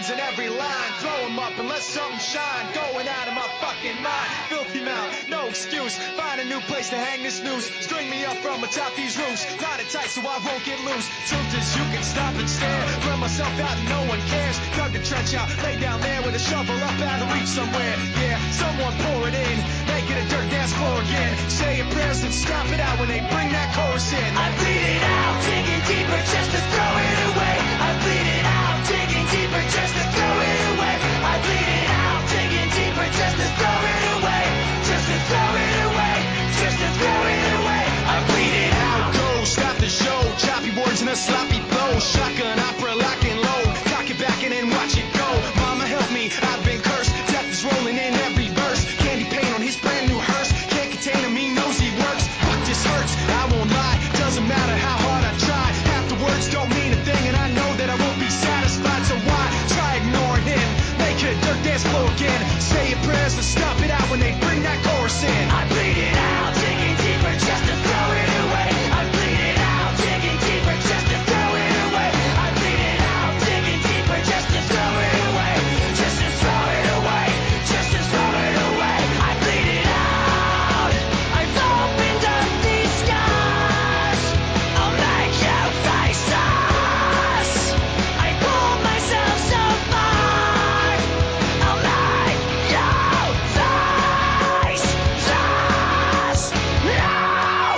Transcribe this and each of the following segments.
emotions in every line. Throw them up and let something shine. Going out of my fucking mind. Filthy mouth, no excuse. Find a new place to hang this noose. String me up from atop these roofs. Knot it tight so I won't get loose. Truth is you can stop and stare. Run myself out and no one cares. Dug the trench out, lay down there with a shovel up out of reach somewhere. Yeah, someone pour it in. Make it a dirt dance floor again. Say your prayers and stop it out when they bring that chorus in. I bleed it out, digging deeper just to throw it away. I bleed it out, digging deeper just to throw it away. I bleed it out, digging deeper just to throw it away. Just to throw it away, just to throw it away. I bleed it out. Go, stop the show. Choppy words and a sloppy flow. Shotgun opera, lock and load. Cock it back and then watch it go. Mama help me, I've been cursed. Death is rolling in every verse. Candy paint on his brand new hearse. Can't contain him, he knows he works. Fuck, this hurts, I won't lie. Doesn't matter how hard I try. Half the words don't mean a thing, and I know that I won't be satisfied. So why try ignoring him? Make it a dirt dance floor again. Say your prayers and stop it out when they bring that chorus in. I bleed it out, digging deeper just to throw it away. I bleed it out, digging deeper just to throw it away. I bleed it out, digging deeper just to throw it away. Just to throw it away, just to throw it away. I bleed it out. I've opened up these scars. I'll make you face us. I pulled myself so far. I'll make you face us. No!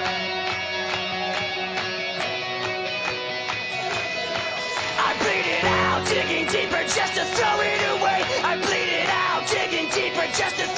I bleed it out, digging deeper just to throw it away. I bleed it out, digging deeper just to